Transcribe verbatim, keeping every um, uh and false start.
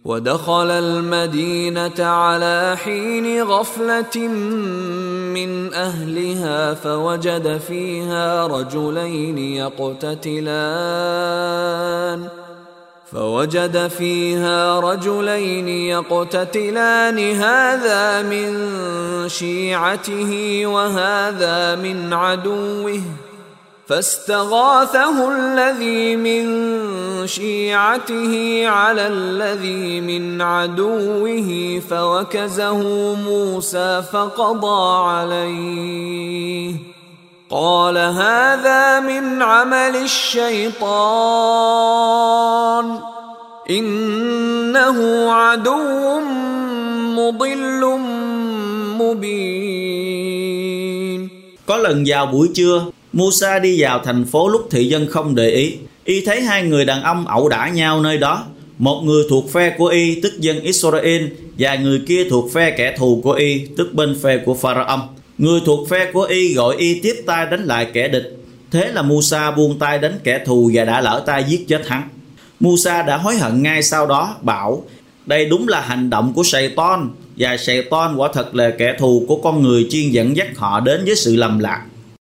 ودخل المدينة على حين غفلة من أهلها فوجد فيها رجلين يقتتلان فوجد فيها رجلين يقتتلان هذا من شيعته وهذا من عدوه فاستغاثه الذي من شيعته على الذي من عدوه فوكزه موسى فقضى عليه قال هذا من عمل الشيطان إنه عدو مضل مبين. Có lần vào buổi trưa, Musa đi vào thành phố lúc thị dân không để ý. Y thấy hai người đàn ông ẩu đả nhau nơi đó. Một người thuộc phe của Y, tức dân Israel, và người kia thuộc phe kẻ thù của Y, tức bên phe của Pharaoh. Người thuộc phe của Y gọi Y tiếp tay đánh lại kẻ địch. Thế là Musa buông tay đánh kẻ thù và đã lỡ tay giết chết hắn. Musa đã hối hận ngay sau đó, bảo: đây đúng là hành động của Satan, và Satan quả thật là kẻ thù của con người chuyên dẫn dắt họ đến với sự lầm lạc.